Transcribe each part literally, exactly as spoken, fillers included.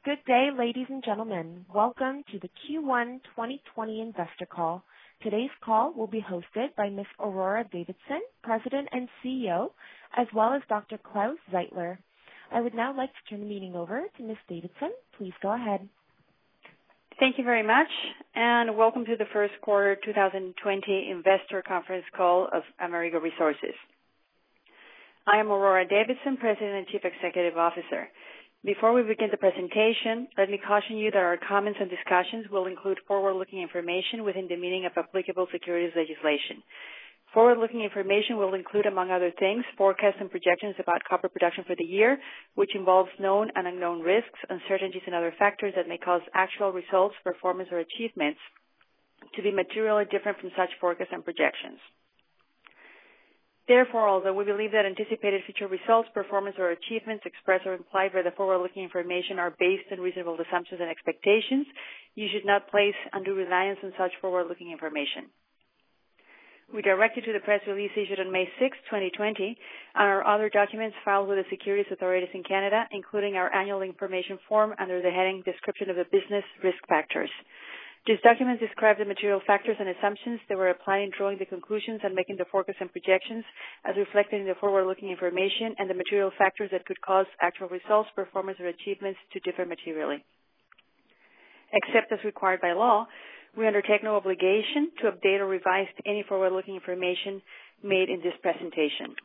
Good day, ladies and gentlemen. Welcome to the Q one twenty twenty investor call. Today's call will be hosted by Miz Aurora Davidson, President and C E O, as well as Doctor Klaus Zeitler. I would now like to turn the meeting over to Miz Davidson. Please go ahead. Thank you very much, and welcome to the first quarter twenty twenty investor conference call of Amerigo Resources. I am Aurora Davidson, President and Chief Executive Officer. Before we begin the presentation, let me caution you that our comments and discussions will include forward-looking information within the meaning of applicable securities legislation. Forward-looking information will include, among other things, forecasts and projections about copper production for the year, which involves known and unknown risks, uncertainties, and other factors that may cause actual results, performance, or achievements to be materially different from such forecasts and projections. Therefore, although we believe that anticipated future results, performance, or achievements expressed or implied by the forward-looking information are based on reasonable assumptions and expectations, you should not place undue reliance on such forward-looking information. We direct you to the press release issued on May sixth, twenty twenty, and our other documents filed with the securities authorities in Canada, including our annual information form under the heading Description of the Business Risk Factors. These documents describe the material factors and assumptions that were applied in drawing the conclusions and making the forecasts and projections as reflected in the forward-looking information and the material factors that could cause actual results, performance, or achievements to differ materially. Except as required by law, we undertake no obligation to update or revise any forward-looking information made in this presentation.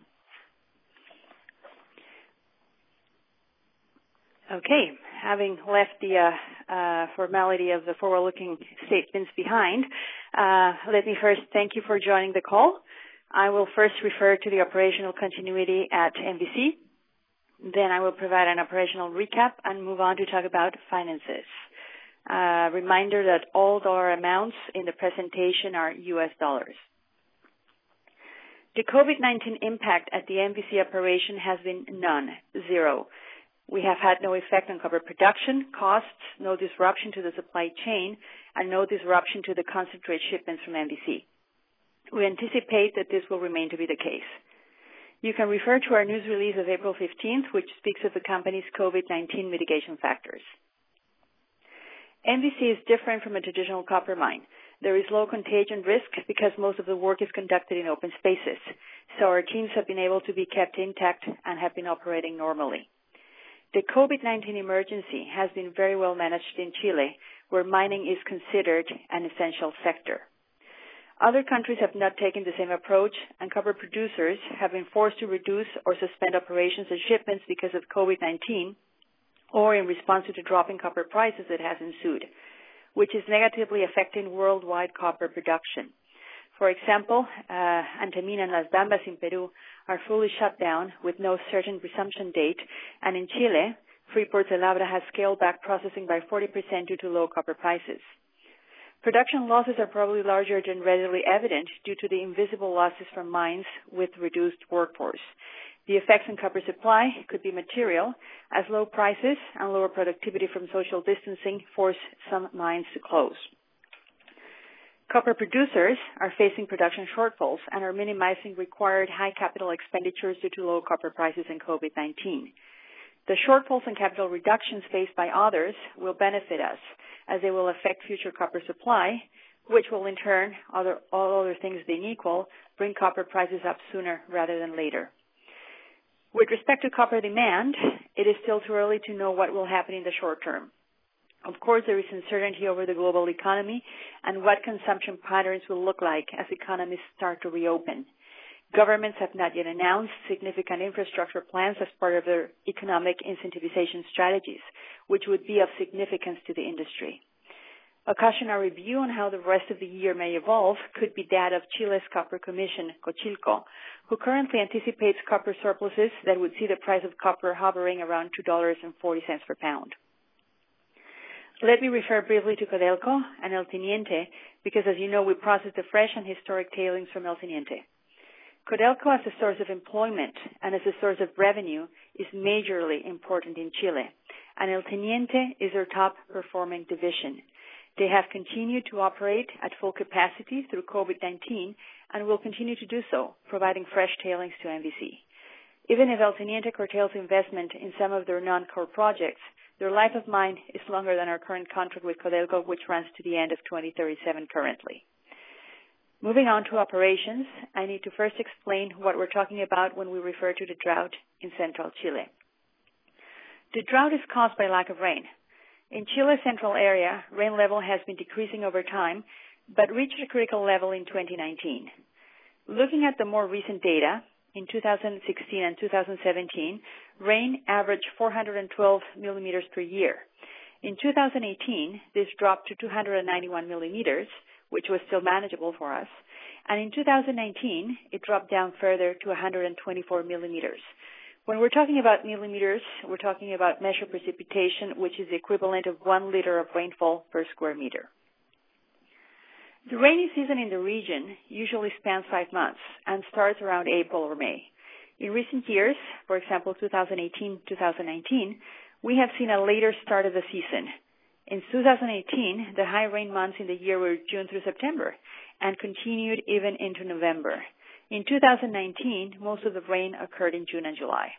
Okay, having left the uh, uh, formality of the forward-looking statements behind, uh, let me first thank you for joining the call. I will first refer to the operational continuity at M V C. Then I will provide an operational recap and move on to talk about finances. Uh, reminder that all dollar amounts in the presentation are U S dollars. The COVID nineteen impact at the M V C operation has been none, zero. We have had no effect on copper production, costs, no disruption to the supply chain, and no disruption to the concentrate shipments from M V C. We anticipate that this will remain to be the case. You can refer to our news release of April fifteenth, which speaks of the company's COVID nineteen mitigation factors. M V C is different from a traditional copper mine. There is low contagion risk because most of the work is conducted in open spaces, so our teams have been able to be kept intact and have been operating normally. The COVID nineteen emergency has been very well managed in Chile, where mining is considered an essential sector. Other countries have not taken the same approach, and copper producers have been forced to reduce or suspend operations and shipments because of COVID nineteen, or in response to the drop in copper prices that has ensued, which is negatively affecting worldwide copper production. For example, uh, Antamina and Las Bambas in Peru are fully shut down with no certain resumption date, and in Chile, Freeport-El Abra has scaled back processing by forty percent due to low copper prices. Production losses are probably larger than readily evident due to the invisible losses from mines with reduced workforce. The effects on copper supply could be material, as low prices and lower productivity from social distancing force some mines to close. Copper producers are facing production shortfalls and are minimizing required high capital expenditures due to low copper prices and COVID nineteen. The shortfalls and capital reductions faced by others will benefit us, as they will affect future copper supply, which will in turn, other, all other things being equal, bring copper prices up sooner rather than later. With respect to copper demand, it is still too early to know what will happen in the short term. Of course, there is uncertainty over the global economy and what consumption patterns will look like as economies start to reopen. Governments have not yet announced significant infrastructure plans as part of their economic incentivization strategies, which would be of significance to the industry. A cautionary view on how the rest of the year may evolve could be that of Chile's Copper Commission, Cochilco, who currently anticipates copper surpluses that would see the price of copper hovering around two dollars and forty cents per pound. Let me refer briefly to Codelco and El Teniente because, as you know, we process the fresh and historic tailings from El Teniente. Codelco as a source of employment and as a source of revenue is majorly important in Chile, and El Teniente is our top-performing division. They have continued to operate at full capacity through COVID nineteen and will continue to do so, providing fresh tailings to M V C. Even if El Teniente curtails investment in some of their non-core projects, their life of mine is longer than our current contract with Codelco, which runs to the end of twenty thirty-seven currently. Moving on to operations, I need to first explain what we're talking about when we refer to the drought in central Chile. The drought is caused by lack of rain. In Chile's central area, rain level has been decreasing over time, but reached a critical level in twenty nineteen. Looking at the more recent data, in two thousand sixteen and two thousand seventeen, rain averaged four hundred twelve millimeters per year. In two thousand eighteen, this dropped to two hundred ninety-one millimeters, which was still manageable for us. And in two thousand nineteen, it dropped down further to one hundred twenty-four millimeters. When we're talking about millimeters, we're talking about measured precipitation, which is the equivalent of one liter of rainfall per square meter. The rainy season in the region usually spans five months and starts around April or May. In recent years, for example, two thousand eighteen to two thousand nineteen, we have seen a later start of the season. In two thousand eighteen, the high rain months in the year were June through September and continued even into November. In two thousand nineteen, most of the rain occurred in June and July.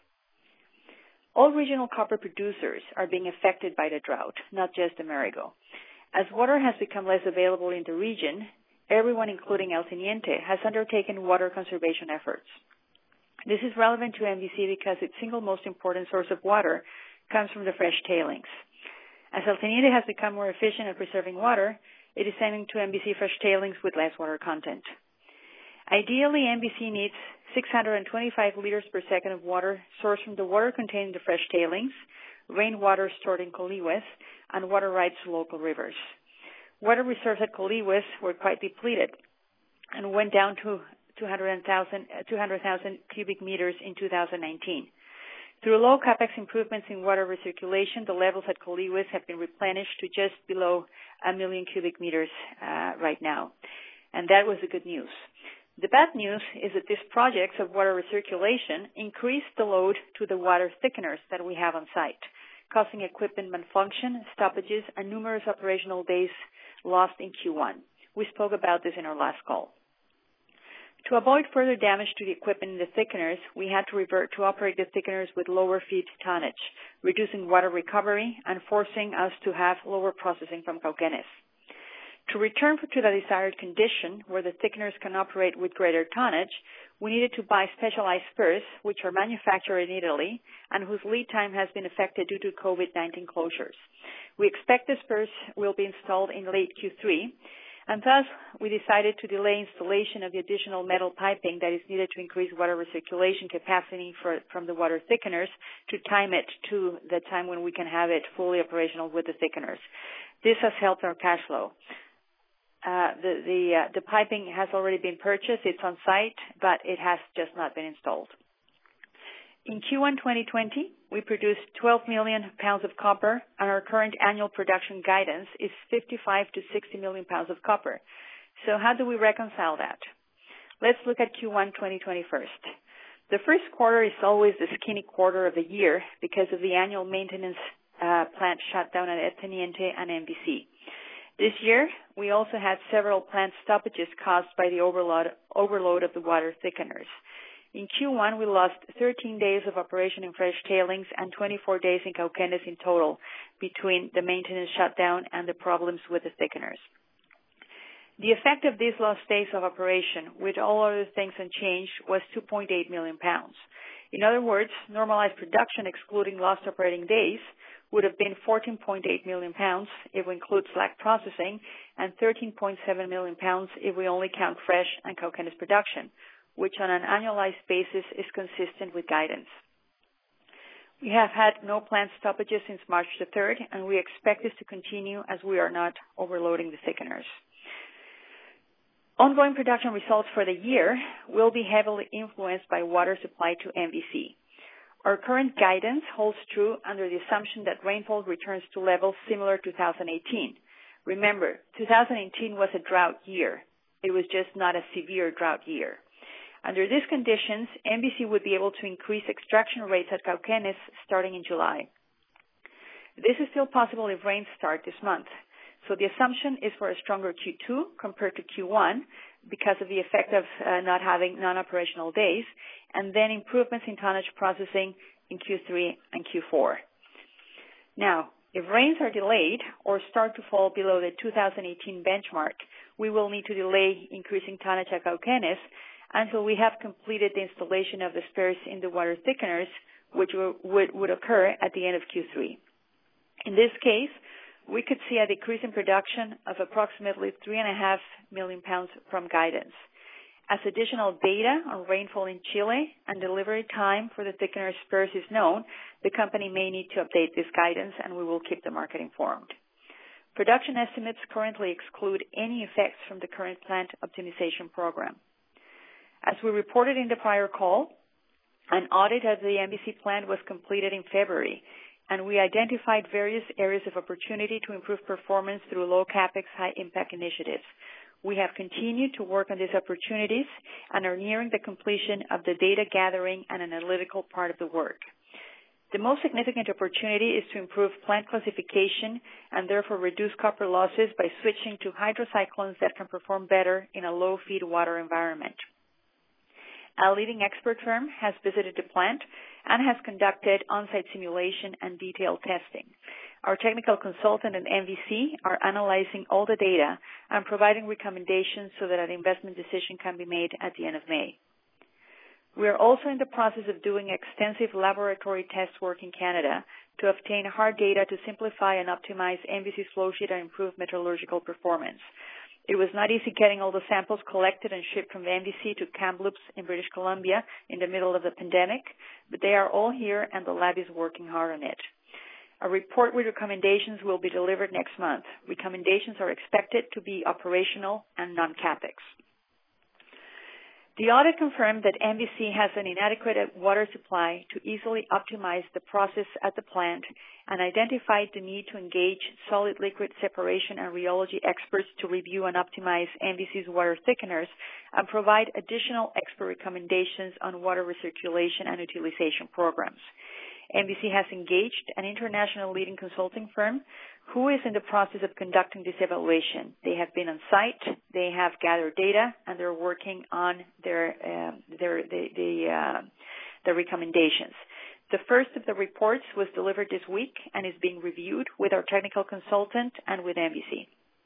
All regional copper producers are being affected by the drought, not just Amerigo. As water has become less available in the region, everyone, including El Teniente, has undertaken water conservation efforts. This is relevant to M V C because its single most important source of water comes from the fresh tailings. As El Teniente has become more efficient at preserving water, it is sending to M V C fresh tailings with less water content. Ideally, M V C needs six hundred twenty-five liters per second of water sourced from the water contained in the fresh tailings, rainwater stored in Colihue, and water rights to local rivers. Water reserves at Colihue were quite depleted and went down to two hundred thousand cubic meters in two thousand nineteen. Through low capex improvements in water recirculation, the levels at Colihue have been replenished to just below a million cubic meters uh, right now. And that was the good news. The bad news is that these projects of water recirculation increase the load to the water thickeners that we have on site, causing equipment malfunction, stoppages, and numerous operational days lost in Q one. We spoke about this in our last call. To avoid further damage to the equipment in the thickeners, we had to revert to operate the thickeners with lower feed tonnage, reducing water recovery and forcing us to have lower processing from Cauquenes. To return to the desired condition, where the thickeners can operate with greater tonnage, we needed to buy specialized spurs, which are manufactured in Italy and whose lead time has been affected due to COVID nineteen closures. We expect the spurs will be installed in late Q three, and thus we decided to delay installation of the additional metal piping that is needed to increase water recirculation capacity for, from the water thickeners to time it to the time when we can have it fully operational with the thickeners. This has helped our cash flow. Uh, the the, uh, the piping has already been purchased. It's on site, but it has just not been installed. In Q one twenty twenty, we produced twelve million pounds of copper, and our current annual production guidance is fifty-five to sixty million pounds of copper. So how do we reconcile that? Let's look at Q one twenty twenty first. The first quarter is always the skinny quarter of the year because of the annual maintenance uh, plant shutdown at El Teniente and M V C. This year, we also had several plant stoppages caused by the overload, overload of the water thickeners. In Q one, we lost thirteen days of operation in fresh tailings and twenty-four days in Cauquenes in total between the maintenance shutdown and the problems with the thickeners. The effect of these lost days of operation, with all other things unchanged, was two point eight million pounds. In other words, normalized production excluding lost operating days would have been fourteen point eight million pounds if we include slack processing and thirteen point seven million pounds if we only count fresh and Cauquenes production, which on an annualized basis is consistent with guidance. We have had no plant stoppages since March the third, and we expect this to continue as we are not overloading the thickeners. Ongoing production results for the year will be heavily influenced by water supply to M V C. Our current guidance holds true under the assumption that rainfall returns to levels similar to two thousand eighteen. Remember, two thousand eighteen was a drought year. It was just not a severe drought year. Under these conditions, M V C would be able to increase extraction rates at Cauquenes starting in July. This is still possible if rains start this month. So the assumption is for a stronger Q two compared to Q one because of the effect of uh, not having non-operational days, and then improvements in tonnage processing in Q three and Q four. Now, if rains are delayed or start to fall below the two thousand eighteen benchmark, we will need to delay increasing tonnage at Cauquenes until we have completed the installation of the spares in the water thickeners, which would, would occur at the end of Q three. In this case, we could see a decrease in production of approximately three and a half million pounds from guidance. As additional data on rainfall in Chile and delivery time for the thickener spares is known, the company may need to update this guidance, and we will keep the market informed. Production estimates currently exclude any effects from the current plant optimization program. As we reported in the prior call, an audit of the M V C plant was completed in February, and we identified various areas of opportunity to improve performance through low capex, high impact initiatives. We have continued to work on these opportunities and are nearing the completion of the data gathering and analytical part of the work. The most significant opportunity is to improve plant classification and therefore reduce copper losses by switching to hydrocyclones that can perform better in a low feed water environment. A leading expert firm has visited the plant and has conducted on-site simulation and detailed testing. Our technical consultant and M V C are analyzing all the data and providing recommendations so that an investment decision can be made at the end of May. We are also in the process of doing extensive laboratory test work in Canada to obtain hard data to simplify and optimize M V C's flowsheet and improve metallurgical performance. It was not easy getting all the samples collected and shipped from the M V C to Kamloops in British Columbia in the middle of the pandemic, but they are all here and the lab is working hard on it. A report with recommendations will be delivered next month. Recommendations are expected to be operational and non-capex. The audit confirmed that M V C has an inadequate water supply to easily optimize the process at the plant and identified the need to engage solid-liquid separation and rheology experts to review and optimize M V C's water thickeners and provide additional expert recommendations on water recirculation and utilization programs. M V C has engaged an international leading consulting firm who is in the process of conducting this evaluation. They have been on site, they have gathered data, and they're working on their uh, their the the, uh, the recommendations. The first of the reports was delivered this week and is being reviewed with our technical consultant and with M V C.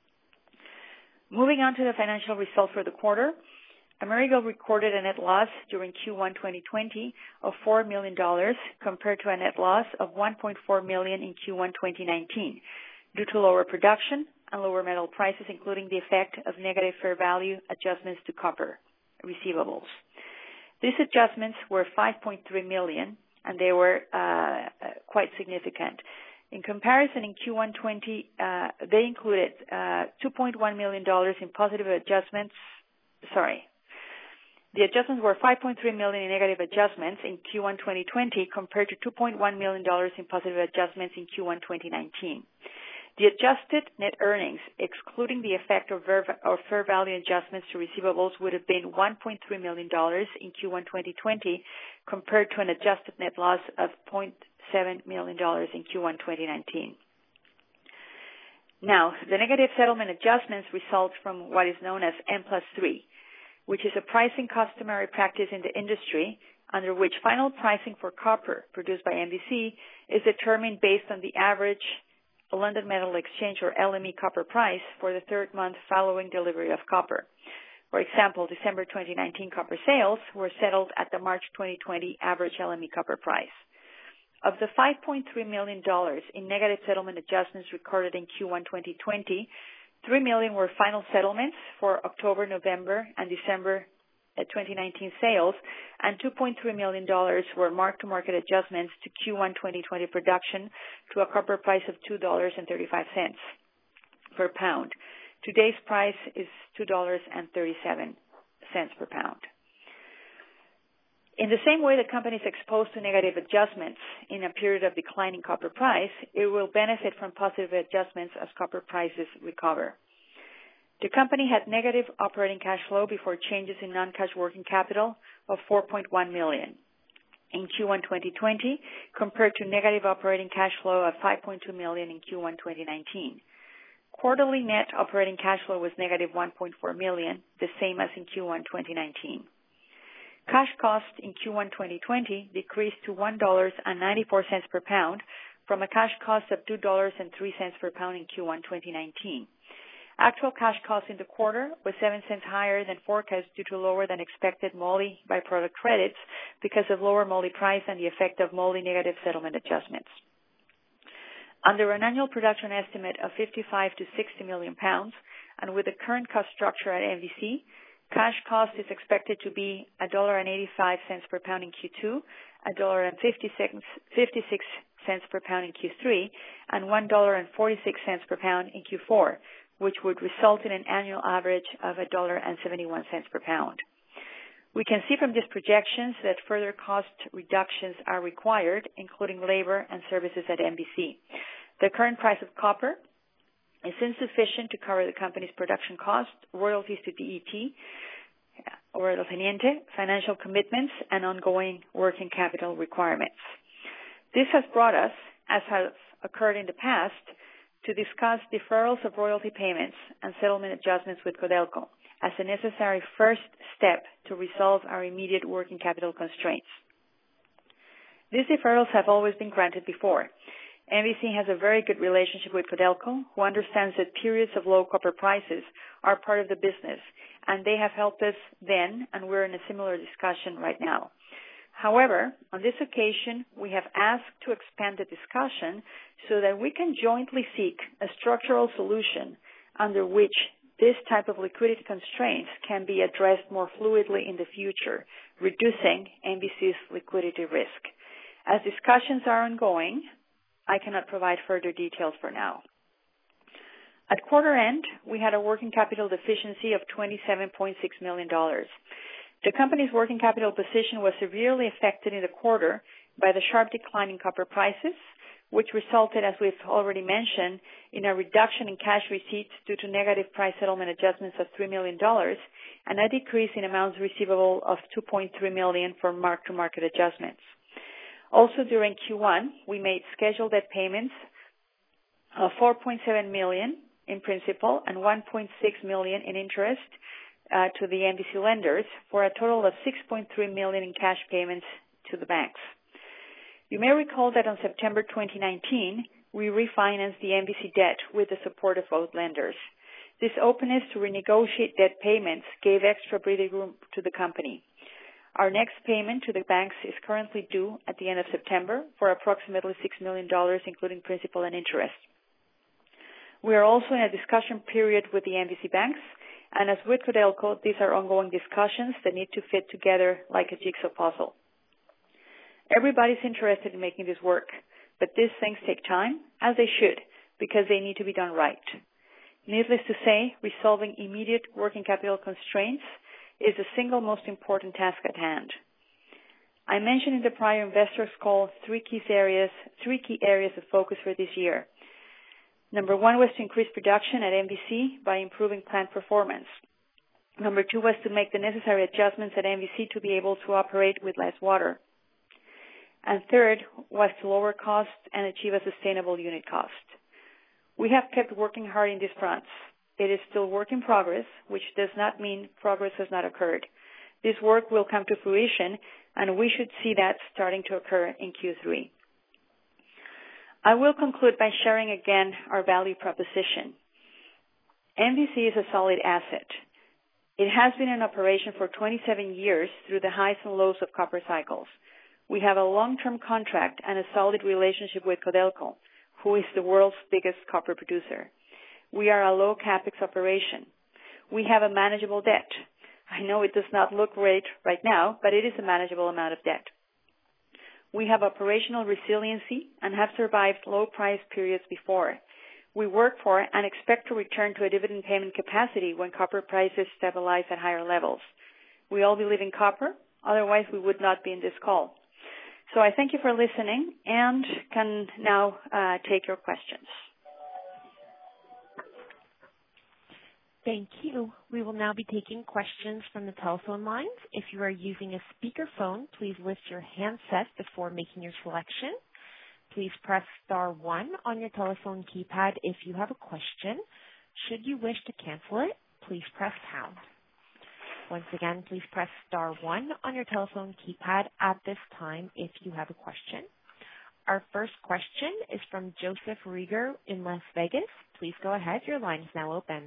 Moving on to the financial results for the quarter, Amerigo recorded a net loss during Q one twenty twenty of four million dollars compared to a net loss of one point four million dollars in Q one twenty nineteen due to lower production and lower metal prices, including the effect of negative fair value adjustments to copper receivables. These adjustments were five point three million dollars, and they were uh, quite significant. In comparison, in Q one twenty, uh, they included uh, two point one million dollars in positive adjustments. Sorry. The adjustments were five point three million dollars in negative adjustments in Q one twenty twenty compared to two point one million dollars in positive adjustments in Q one twenty nineteen. The adjusted net earnings, excluding the effect of fair value adjustments to receivables, would have been one point three million dollars in Q one twenty twenty compared to an adjusted net loss of zero point seven million dollars in Q one twenty nineteen. Now, the negative settlement adjustments result from what is known as M plus three, which is a pricing customary practice in the industry under which final pricing for copper produced by M V C is determined based on the average London Metal Exchange or L M E copper price for the third month following delivery of copper. For example, December twenty nineteen copper sales were settled at the March twenty twenty average L M E copper price. Of the five point three million dollars in negative settlement adjustments recorded in Q one twenty twenty, three million dollars were final settlements for October, November, and December twenty nineteen sales, and two point three million dollars were mark-to-market adjustments to Q one twenty twenty production to a copper price of two dollars and thirty-five cents per pound. Today's price is two dollars and thirty-seven cents per pound. In the same way the company is exposed to negative adjustments in a period of declining copper price, it will benefit from positive adjustments as copper prices recover. The company had negative operating cash flow before changes in non-cash working capital of four point one million dollars in Q one twenty twenty compared to negative operating cash flow of five point two million dollars in Q one twenty nineteen. Quarterly net operating cash flow was negative one point four million dollars, the same as in Q one twenty nineteen. Cash cost in Q one twenty twenty decreased to one dollar and ninety-four cents per pound from a cash cost of two dollars and three cents per pound in Q one twenty nineteen. Actual cash cost in the quarter was seven cents higher than forecast due to lower than expected moly byproduct credits because of lower moly price and the effect of moly negative settlement adjustments. Under an annual production estimate of fifty-five to sixty million pounds, and with the current cost structure at M V C, cash cost is expected to be one dollar and eighty-five cents per pound in Q two, one dollar and fifty-six cents per pound in Q three, and one dollar and forty-six cents per pound in Q four, which would result in an annual average of one dollar and seventy-one cents per pound. We can see from these projections that further cost reductions are required, including labor and services at M V C. The current price of copper is insufficient to cover the company's production costs, royalties to D E T, or El Teniente, financial commitments, and ongoing working capital requirements. This has brought us, as has occurred in the past, to discuss deferrals of royalty payments and settlement adjustments with Codelco as a necessary first step to resolve our immediate working capital constraints. These deferrals have always been granted before. M V C has a very good relationship with Codelco, who understands that periods of low copper prices are part of the business, and they have helped us then, and we're in a similar discussion right now. However, on this occasion, we have asked to expand the discussion so that we can jointly seek a structural solution under which this type of liquidity constraints can be addressed more fluidly in the future, reducing M V C's liquidity risk. As discussions are ongoing, I cannot provide further details for now. At quarter end, we had a working capital deficiency of twenty-seven point six million dollars. The company's working capital position was severely affected in the quarter by the sharp decline in copper prices, which resulted, as we've already mentioned, in a reduction in cash receipts due to negative price settlement adjustments of three million dollars and a decrease in amounts receivable of two point three million dollars for mark-to-market adjustments. Also during Q one, we made scheduled debt payments of four point seven million dollars in principal and one point six million dollars in interest uh, to the M V C lenders for a total of six point three million dollars in cash payments to the banks. You may recall that on September twenty nineteen, we refinanced the M V C debt with the support of both lenders. This openness to renegotiate debt payments gave extra breathing room to the company. Our next payment to the banks is currently due at the end of September for approximately six million dollars, including principal and interest. We are also in a discussion period with the M V C banks, and as with Codelco, these are ongoing discussions that need to fit together like a jigsaw puzzle. Everybody's interested in making this work, but these things take time, as they should, because they need to be done right. Needless to say, resolving immediate working capital constraints is the single most important task at hand. I mentioned in the prior investors call three key areas, three key areas of focus for this year. Number one was to increase production at M V C by improving plant performance. Number two was to make the necessary adjustments at M V C to be able to operate with less water. And third was to lower costs and achieve a sustainable unit cost. We have kept working hard in these fronts. It is still work in progress, which does not mean progress has not occurred. This work will come to fruition, and we should see that starting to occur in Q three. I will conclude by sharing again our value proposition. M V C is a solid asset. It has been in operation for twenty-seven years through the highs and lows of copper cycles. We have a long-term contract and a solid relationship with Codelco, who is the world's biggest copper producer. We are a low capex operation. We have a manageable debt. I know it does not look great right now, but it is a manageable amount of debt. We have operational resiliency and have survived low price periods before. We work for and expect to return to a dividend payment capacity when copper prices stabilize at higher levels. We all believe in copper, otherwise we would not be in this call. So I thank you for listening and can now uh, take your questions. Thank you. We will now be taking questions from the telephone lines. If you are using a speakerphone, please lift your handset before making your selection. please press star one on your telephone keypad if you have a question. Should you wish to cancel it, please press pound. Once again, please press star one on your telephone keypad at this time if you have a question. Our first question is from Joseph Rieger in Las Vegas. Please go ahead. Your line is now open.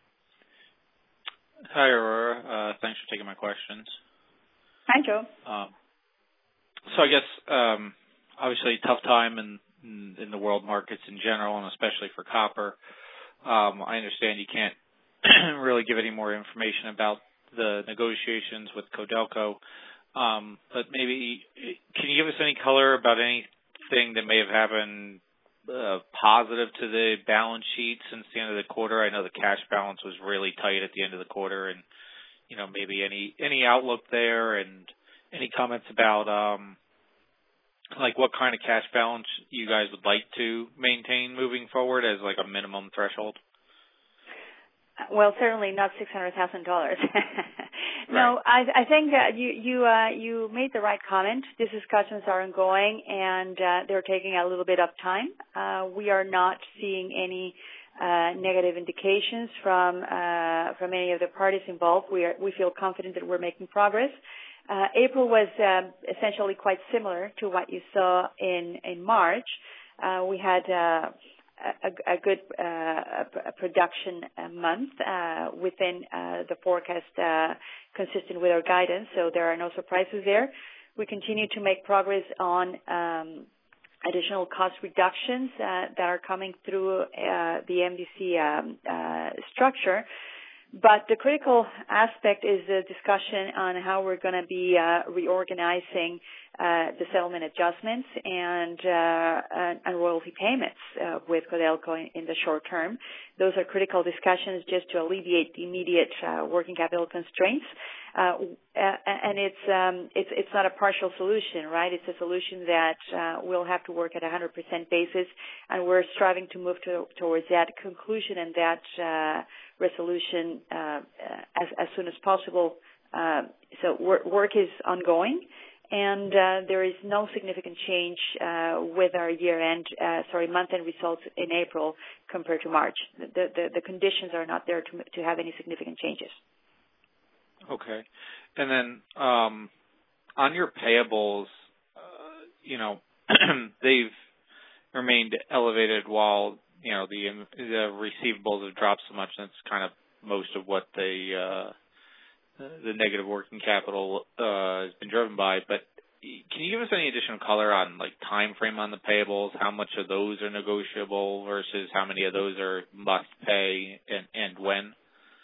Hi, Aurora. Uh, thanks for taking my questions. Hi, Joe. Um, so I guess um, obviously tough time in, in in the world markets in general, and especially for copper. Um, I understand you can't really give any more information about the negotiations with Codelco, um, but maybe can you give us any color about anything that may have happened uh, positive to the balance sheet since the end of the quarter? I know the cash balance was really tight at the end of the quarter, and you know maybe any any outlook there, and any comments about um, like what kind of cash balance you guys would like to maintain moving forward as like a minimum threshold? Well, certainly not six hundred thousand dollars. No, right. I, I think uh, you you uh, you made the right comment. These discussions are ongoing, and uh, they're taking a little bit of time. Uh, we are not seeing any uh, negative indications from uh, from any of the parties involved. We are we feel confident that we're making progress. Uh, April was uh, essentially quite similar to what you saw in in March. Uh, we had uh, a, a good uh, a production month uh, within uh, the forecast, uh, consistent with our guidance. So there are no surprises there. We continue to make progress on um, additional cost reductions uh, that are coming through uh, the M D C um, uh, structure. But the critical aspect is the discussion on how we're going to be uh, reorganizing uh, the settlement adjustments and uh, and, and royalty payments uh, with Codelco in, in the short term. Those are critical discussions just to alleviate the immediate uh, working capital constraints. Uh, and it's um, it's it's not a partial solution, right? It's a solution that uh, we'll have to work at a one hundred percent basis, and we're striving to move to, towards that conclusion and that uh, resolution uh, as as soon as possible. Uh, so work, work is ongoing, and uh, there is no significant change uh, with our year-end, uh, sorry, month-end results in April compared to March. The the, the conditions are not there to to have any significant changes. Okay. And then um, on your payables, uh, you know, they've remained elevated while, you know, the, the receivables have dropped so much. That's kind of most of what the, uh, the negative working capital uh, has been driven by. But can you give us any additional color on, like, time frame on the payables? How much of those are negotiable versus how many of those are must pay, and, and when?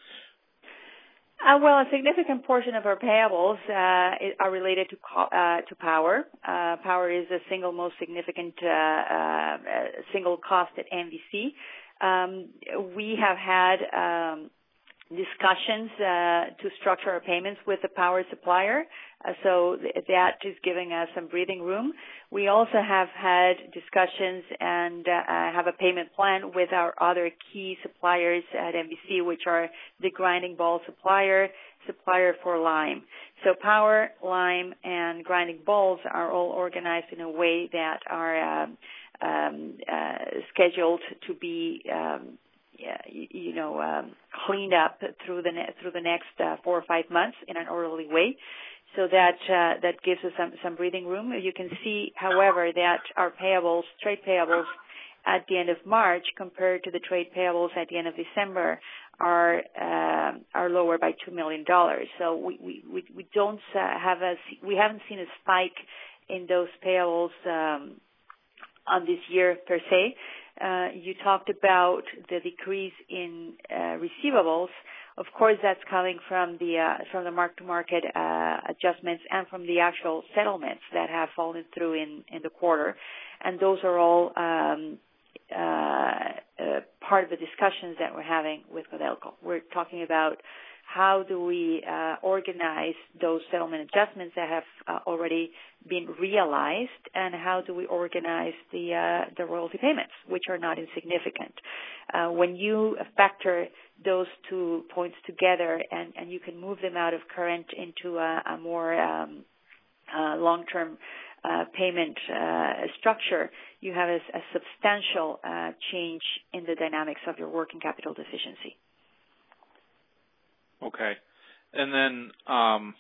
Uh, well, a significant portion of our payables uh, are related to co- uh, to power. Uh, power is the single most significant uh, uh, single cost at M V C. Um, we have had um, discussions uh, to structure our payments with the power supplier, uh, so th- that is giving us some breathing room. We also have had discussions and uh, have a payment plan with our other key suppliers at M V C, which are the grinding ball supplier, supplier for lime. So power, lime, and grinding balls are all organized in a way that are um, um, uh, scheduled to be um, Yeah, you, you know, um, cleaned up through the ne- through the next uh, four or five months in an orderly way, so that uh, that gives us some some breathing room. You can see, however, that our payables, trade payables, at the end of March compared to the trade payables at the end of December are uh, are lower by two million dollars. So we we we, we don't uh, have a we haven't seen a spike in those payables um, on this year per se. Uh, you talked about the decrease in uh, receivables. Of course, that's coming from the uh, from the mark-to-market uh, adjustments and from the actual settlements that have fallen through in, in the quarter, and those are all um, uh, uh, part of the discussions that we're having with Codelco. We're talking about how do we uh, organize those settlement adjustments that have uh, already been realized, and how do we organize the uh, the royalty payments, which are not insignificant. Uh, when you factor those two points together, and, and you can move them out of current into a, a more um, uh, long-term uh, payment uh, structure, you have a, a substantial uh, change in the dynamics of your working capital deficiency. Okay. And then, um,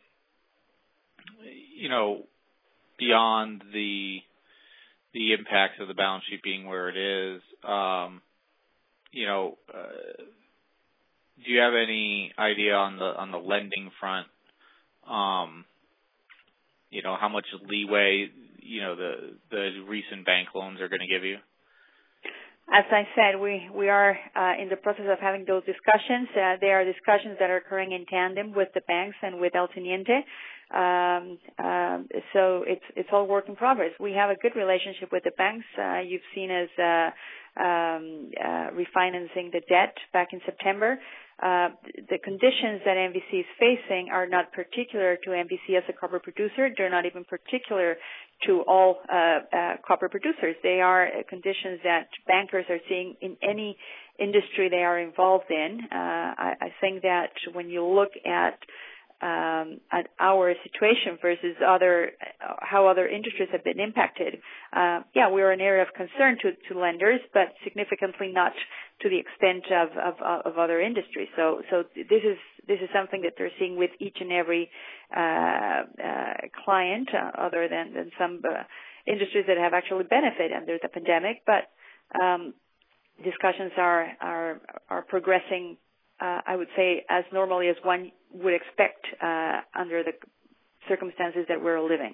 you know, beyond the the impacts of the balance sheet being where it is, um, you know, uh, do you have any idea on the on the lending front? Um, you know, how much leeway, you know, the the recent bank loans are going to give you? As I said, we, we are uh, in the process of having those discussions. Uh, there are discussions that are occurring in tandem with the banks and with El Teniente. Um, um, so it's it's all work in progress. We have a good relationship with the banks. Uh, you've seen us uh, um, uh, refinancing the debt back in September. Uh, the conditions that M V C is facing are not particular to M V C as a copper producer. They're not even particular to all uh, uh, copper producers. They are uh, conditions that bankers are seeing in any industry they are involved in. Uh, I, I think that when you look at Um, at our situation versus other, uh, how other industries have been impacted. Uh, yeah, we are an area of concern to, to lenders, but significantly not to the extent of, of, of other industries. So, so this is this is something that they're seeing with each and every uh, uh, client, uh, other than, than some uh, industries that have actually benefited under the pandemic. But um, discussions are are are progressing. Uh, I would say as normally as one would expect uh, under the circumstances that we're living.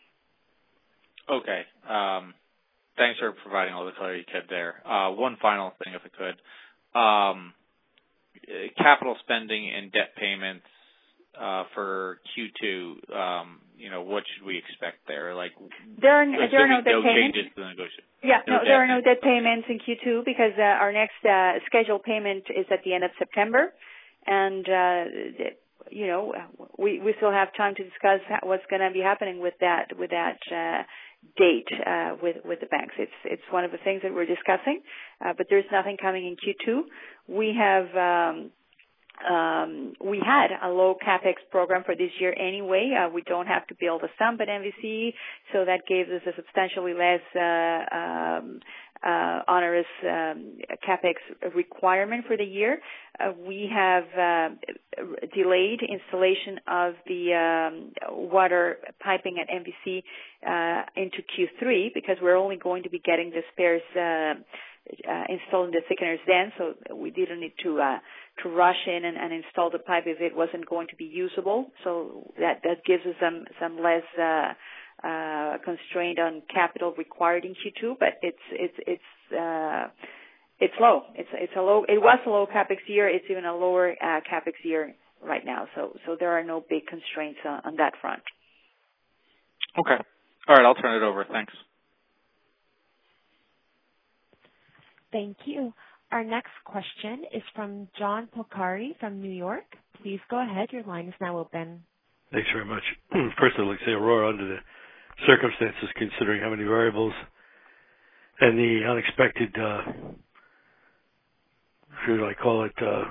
Okay. Um, thanks for providing all the clarity you could there. Uh, one final thing, if I could. Um, capital spending and debt payments uh, for Q two, um, you know, what should we expect there? Like, there are, there are no debt no payments. Changes to the negotiation. Yeah, no, no there are no payments. debt payments in Q two because uh, our next uh, scheduled payment is at the end of September. And, uh, you know, we, we still have time to discuss what's going to be happening with that, with that, uh, date, uh, with, with the banks. It's, it's one of the things that we're discussing, uh, but there's nothing coming in Q two. We have, um, um, we had a low capex program for this year anyway. Uh, we don't have to build a sump at M V C, so that gave us a substantially less, uh, um, uh, onerous um, capex requirement for the year. Uh, we have uh, delayed installation of the um, water piping at M V C uh, into Q three because we're only going to be getting the spares uh, uh, installing the thickeners then, so we didn't need to uh, to rush in and, and install the pipe if it wasn't going to be usable. So that that gives us some some less uh, uh, constraint on capital required in Q two, but it's it's it's uh, it's low. It's it's a low. It was a low capex year. It's even a lower uh, capex year right now. So so there are no big constraints on, on that front. Okay. All right. I'll turn it over. Thanks. Thank you. Our next question is from John Polcari from New York. Please go ahead. Your line is now open. Thanks very much. First, I'd like to say, Aurora, under the circumstances, considering how many variables and the unexpected, uh, should I call it, uh,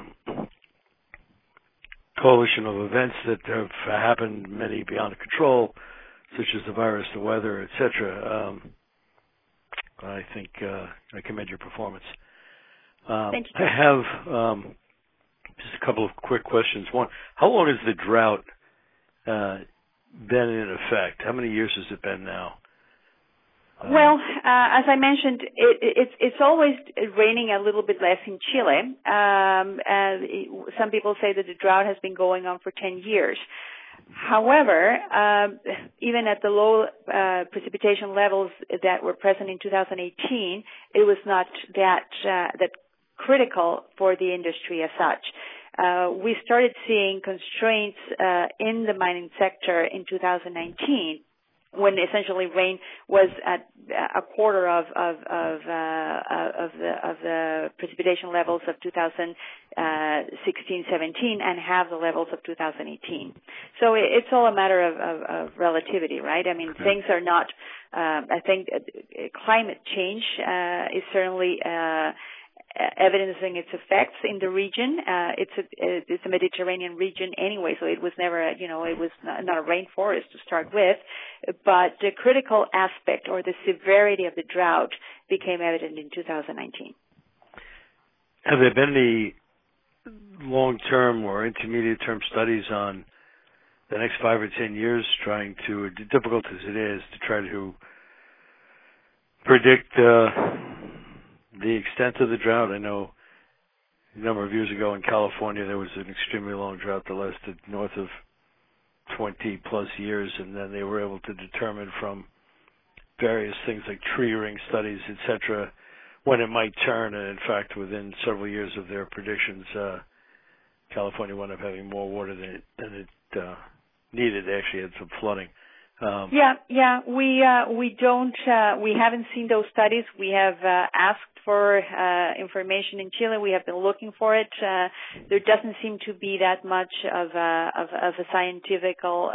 coalition of events that have happened, many beyond control, such as the virus, the weather, et cetera. Um, I think uh, I commend your performance. Um, Thank you. I have um, just a couple of quick questions. One, how long has the drought uh, been in effect? How many years has it been now? Um, well, uh, as I mentioned, it, it's it's always raining a little bit less in Chile. Um, uh, it, some people say that the drought has been going on for ten years. However, uh, even at the low uh, precipitation levels that were present in two thousand eighteen, it was not that uh, that critical for the industry as such. Uh, we started seeing constraints uh, in the mining sector in two thousand nineteen, when essentially rain was at a quarter of of of, uh, of the of the precipitation levels of two thousand sixteen seventeen and half the levels of two thousand eighteen. So it's all a matter of, of, of relativity, right? I mean, things are not. Uh, I think climate change uh, is certainly uh, evidencing its effects in the region. Uh, it's a it's a Mediterranean region anyway, so it was never, you know, it was not, not a rainforest to start with. But the critical aspect or the severity of the drought became evident in two thousand nineteen. Have there been any long-term or intermediate-term studies on the next five or ten years, trying to, difficult as it is, to try to predict uh, the extent of the drought? I know a number of years ago in California there was an extremely long drought that lasted north of twenty plus years, and then they were able to determine from various things like tree ring studies, et cetera, when it might turn. And in fact, within several years of their predictions, uh, California wound up having more water than it, than it uh, needed. They actually had some flooding. Um, yeah, yeah, we uh, we don't uh, we haven't seen those studies. We have uh, asked for uh, information in Chile. We have been looking for it. Uh, there doesn't seem to be that much of a, of, of a scientific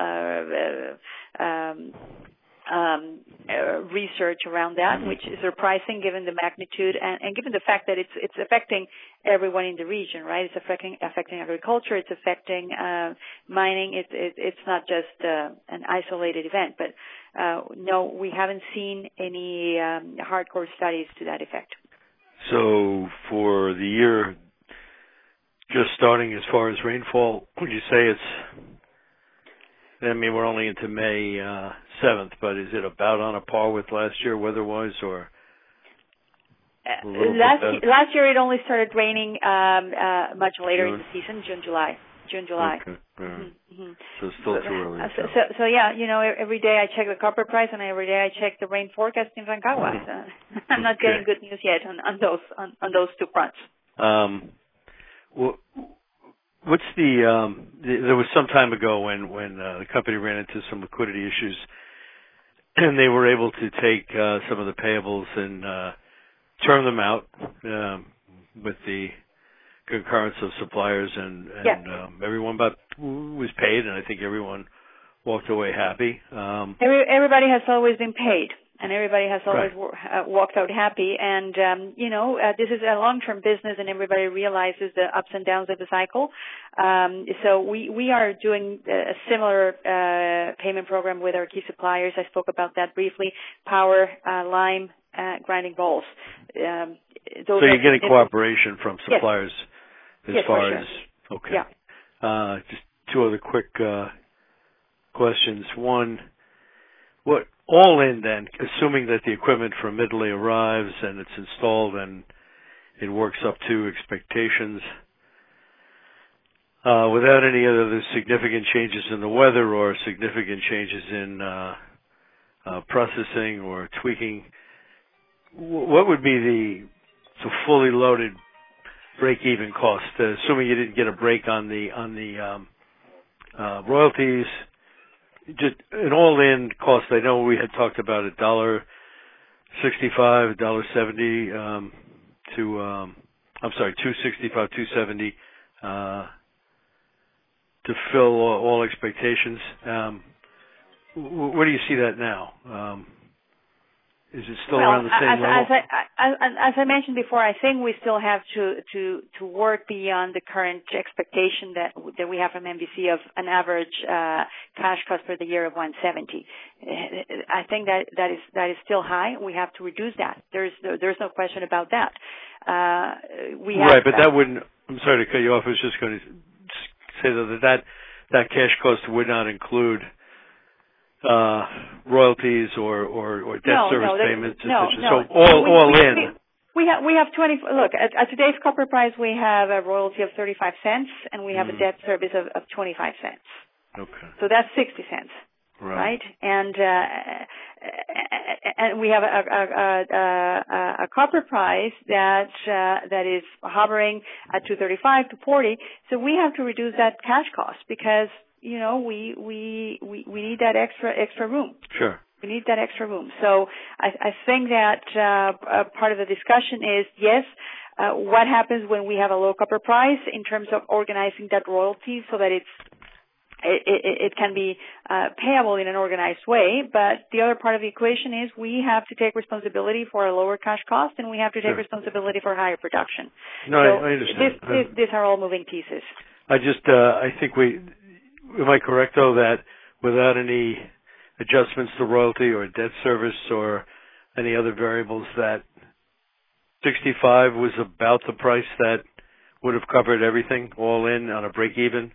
uh, um, um, uh, research around that, which is surprising given the magnitude and, and given the fact that it's it's affecting everyone in the region, right? It's affecting affecting agriculture. It's affecting uh, mining. It's it, it's not just uh, an isolated event, but uh, no, we haven't seen any um, hardcore studies to that effect. So for the year just starting, as far as rainfall, would you say it's, I mean, we're only into May uh, seventh, but is it about on a par with last year weather-wise, or uh, last last year it only started raining um, uh, much later June. in the season, June, July, June, July. Okay. Right. Mm-hmm. So it's still too early. Uh, so, so, so yeah, you know, every day I check the copper price, and every day I check the rain forecast in Rancagua. So I'm not getting good news yet on, on those on, on those two fronts. Um, well, what's the, um, the? There was some time ago when when uh, the company ran into some liquidity issues, and they were able to take uh, some of the payables and uh, term them out um, with the concurrence of suppliers, and, and yeah. um, everyone but was paid, and I think everyone walked away happy. Um, Every, everybody has always been paid, and everybody has always right. uh, walked out happy. And um, you know, uh, this is a long-term business, and everybody realizes the ups and downs of the cycle. Um, so we we are doing a similar uh, payment program with our key suppliers. I spoke about that briefly. Power, uh, lime, uh, grinding balls. Um, those so you're getting cooperation from suppliers. Yes. As yes, far sure. as, okay. Yeah. Uh, just two other quick uh, questions. One, what all in then, assuming that the equipment from Italy arrives and it's installed and it works up to expectations, uh, without any other significant changes in the weather or significant changes in uh, uh, processing or tweaking, what would be the, the fully loaded break-even cost, uh, assuming you didn't get a break on the on the um, uh, royalties, just an all-in cost? I know we had talked about a dollar sixty-five, a dollar seventy um, to um, I'm sorry, two sixty-five, two seventy uh, to fill all, all expectations. Um, where do you see that now? Um, Is it still well, around the same as, level? As I, as, as I mentioned before, I think we still have to, to, to work beyond the current expectation that that we have from M V C of an average uh, cash cost for the year of one seventy. I think that that is that is still high. We have to reduce that. There's there's no question about that. Uh, we have, right, but that wouldn't. I'm sorry to cut you off. I was just going to say that that that cash cost would not include Uh, royalties or, or, or debt no, service no, payments. No, so no. all, we, all we, in. We, we have we have twenty. Look, at, at today's copper price, we have a royalty of thirty-five cents, and we have mm. a debt service of, of twenty-five cents. Okay. So that's sixty cents. Right. right? And uh, and we have a, a, a, a, a copper price that uh, that is hovering at two thirty-five to forty. So we have to reduce that cash cost because you know we we we, we need that extra extra room. Sure. We need that extra room. So I, I think that uh, part of the discussion is yes. Uh, what happens when we have a low copper price in terms of organizing that royalty so that it's it, it, it can be uh, payable in an organized way, but the other part of the equation is we have to take responsibility for a lower cash cost, and we have to take sure. responsibility for higher production. No, so I, I understand. This, this, these are all moving pieces. I just, uh, I think we, am I correct though that without any adjustments to royalty or debt service or any other variables, that sixty-five was about the price that would have covered everything all in on a break even?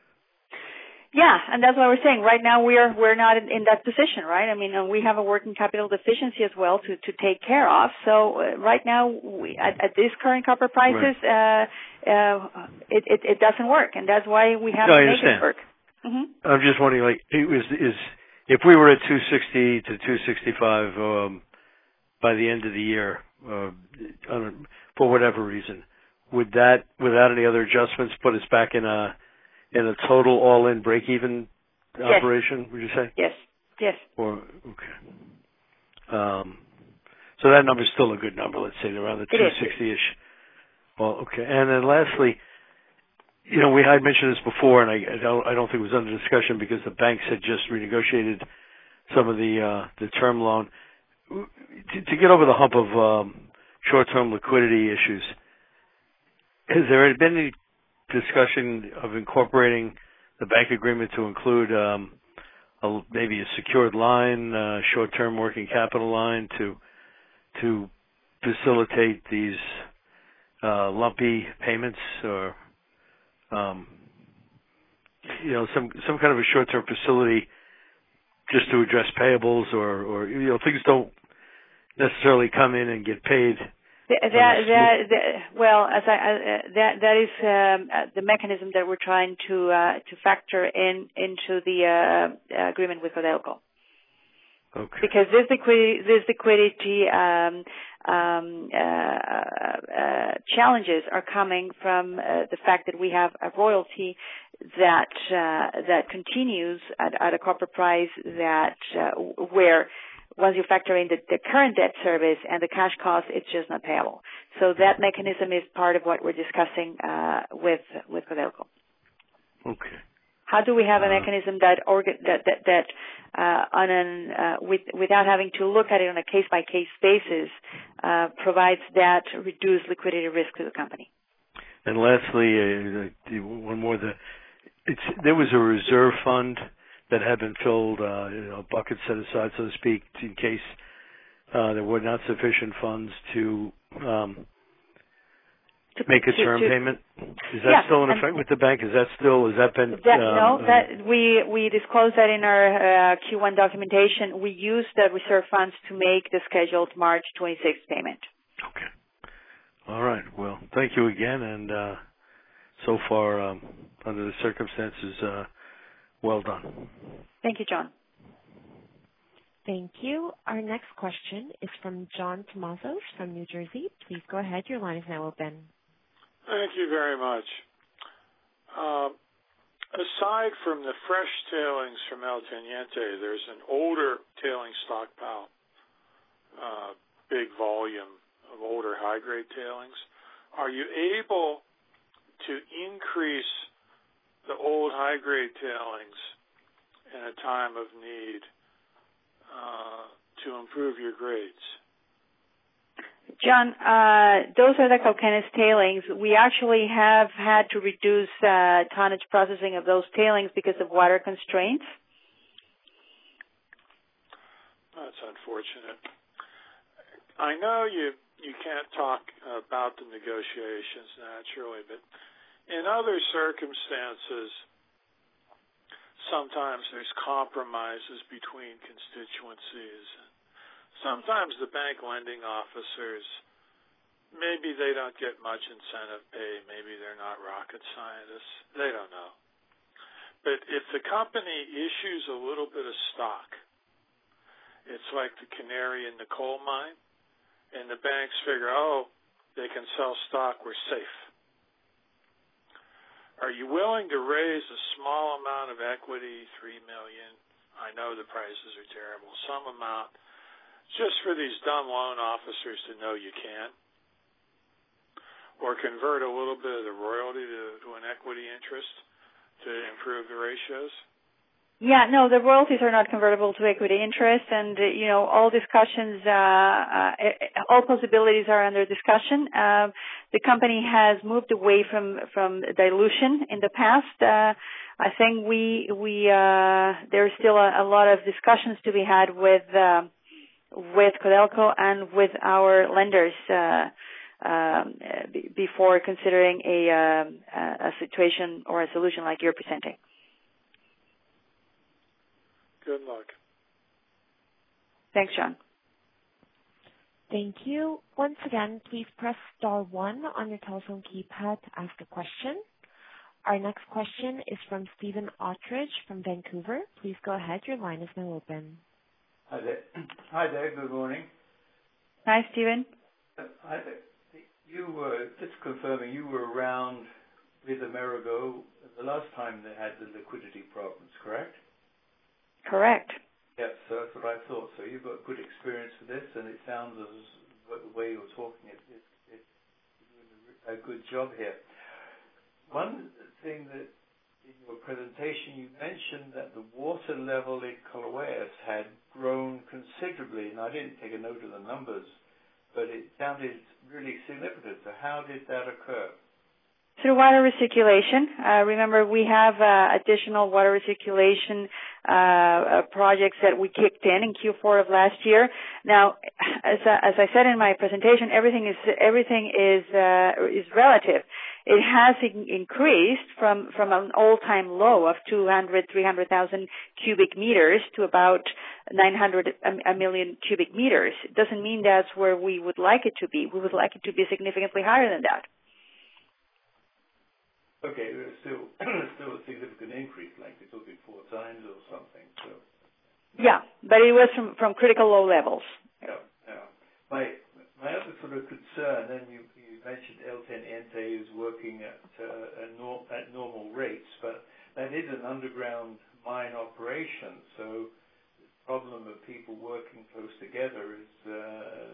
Yeah, and that's what we're saying. Right now, we're we're not in, in that position, right? I mean, uh, we have a working capital deficiency as well to, to take care of. So uh, right now, we, at, at these current copper prices, right. uh, uh, it, it it doesn't work, and that's why we have no, to I make understand. it work. Mm-hmm. I'm just wondering, like, it was is if we were at two sixty to two sixty-five um, by the end of the year, uh, on, for whatever reason, would that, without any other adjustments, put us back in a in a total all-in break-even yes. operation? Would you say? Yes. Yes. Or okay. Um, so that number is still a good number. Let's say around the two sixty-ish. Well, okay. And then lastly, you know, we had mentioned this before, and I, I don't I don't think it was under discussion because the banks had just renegotiated some of the uh, the term loan to, to get over the hump of um, short-term liquidity issues. Has there been any discussion of incorporating the bank agreement to include um, a, maybe a secured line, uh, short-term working capital line to to facilitate these uh, lumpy payments, or um, you know, some some kind of a short-term facility just to address payables, or or you know, things don't necessarily come in and get paid. That, that, that, that, well, as I, uh, that that is um, uh, the mechanism that we're trying to uh, to factor in into the uh, agreement with Codelco. Okay. Because this liquidity, this liquidity um, um, uh, uh, challenges are coming from uh, the fact that we have a royalty that uh, that continues at, at a copper price that uh, where. Once you factor in the, the current debt service and the cash cost, it's just not payable. So that mechanism is part of what we're discussing uh, with with Codelco. Okay. How do we have a uh, mechanism that orga- that that, that uh, on an uh, with, without having to look at it on a case by case basis uh, provides that reduced liquidity risk to the company? And lastly, uh, one more: the it's there was a reserve fund that had been filled, uh, you know, buckets set aside, so to speak, in case uh, there were not sufficient funds to um, to make a to, term to, payment. Is that yeah, still in effect with the bank? Is that still? Has that been? That, um, no, uh, that we we disclosed that in our uh, Q one documentation. We used the reserve funds to make the scheduled March twenty-sixth payment. Okay. All right. Well, thank you again, and uh, so far, um, under the circumstances. Uh, Well done. Thank you, John. Thank you. Our next question is from John Tomazos from New Jersey. Please go ahead. Your line is now open. Thank you very much. Uh, aside from the fresh tailings from El Teniente, there's an older tailing stockpile, uh, big volume of older high-grade tailings. Are you able to increase the old high-grade tailings in a time of need uh, to improve your grades? John, uh, those are the Cauquenes tailings. We actually have had to reduce uh, tonnage processing of those tailings because of water constraints. That's unfortunate. I know you, you can't talk about the negotiations naturally, but in other circumstances, sometimes there's compromises between constituencies. Sometimes the bank lending officers, maybe they don't get much incentive pay, maybe they're not rocket scientists, they don't know. But if the company issues a little bit of stock, it's like the canary in the coal mine, and the banks figure, oh, they can sell stock, we're safe. Are you willing to raise a small amount of equity, three million dollars? I know the prices are terrible. Some amount, just for these dumb loan officers to know you can. Or convert a little bit of the royalty to, to an equity interest to improve the ratios? Yeah, no, the royalties are not convertible to equity interest, and, uh, you know, all discussions, uh, uh, all possibilities are under discussion. Uh, the company has moved away from, from dilution in the past. Uh, I think we, we, uh, there's still a, a lot of discussions to be had with, uh, with Codelco and with our lenders, uh, um, b- before considering a, uh, a situation or a solution like you're presenting. Good luck. Thanks, John. Thank you. Once again, please press star one on your telephone keypad to ask a question. Our next question is from Stephen Ottridge from Vancouver. Please go ahead. Your line is now open. Hi there. Hi there. Good morning. Hi, Stephen. Uh, hi there. You were, just confirming, you were around with Amerigo the last time they had the liquidity problems, correct? Correct. Yeah, so that's what I thought. So you've got good experience with this, and it sounds as the way you're talking, it, it, it, you're doing a good job here. One thing that in your presentation you mentioned that the water level in Colowares had grown considerably, and I didn't take a note of the numbers, but it sounded really significant. So how did that occur? Through water recirculation. Uh, remember, we have uh, additional water recirculation uh, uh, projects that we kicked in in Q four of last year. Now, as, uh, as I said in my presentation, everything is everything is uh, is relative. It has in- increased from from an all-time low of two hundred, three hundred thousand cubic meters to about nine hundred a, a million cubic meters. It doesn't mean that's where we would like it to be. We would like it to be significantly higher than that. Okay, there's still still a significant increase, like we're talking four times or something. So. Yeah, but it was from, from critical low levels. Yeah, yeah. My my other sort of concern, and you, you mentioned El Teniente is working at uh, at, nor- at normal rates, but that is an underground mine operation, so the problem of people working close together is a uh,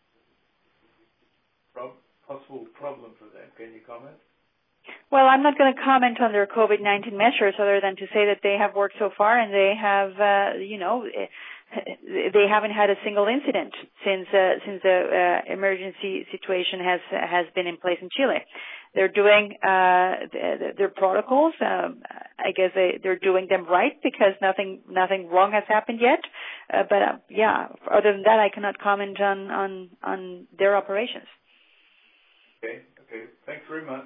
pro- possible problem for them. Can you comment? Well, I'm not going to comment on their COVID nineteen measures other than to say that they have worked so far and they have, uh, you know, they haven't had a single incident since uh, since the uh, emergency situation has has been in place in Chile. They're doing uh, their, their protocols. Um, I guess they, they're doing them right because nothing nothing wrong has happened yet. Uh, but uh, yeah, other than that, I cannot comment on on on their operations. Okay. Okay. Thanks very much.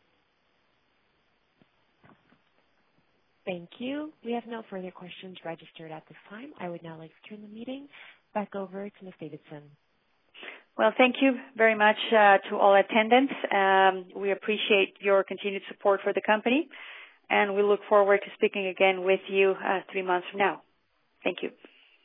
Thank you. We have no further questions registered at this time. I would now like to turn the meeting back over to Miz Davidson. Well, thank you very much uh, to all attendants. Um, we appreciate your continued support for the company, and we look forward to speaking again with you uh, three months from now. Thank you.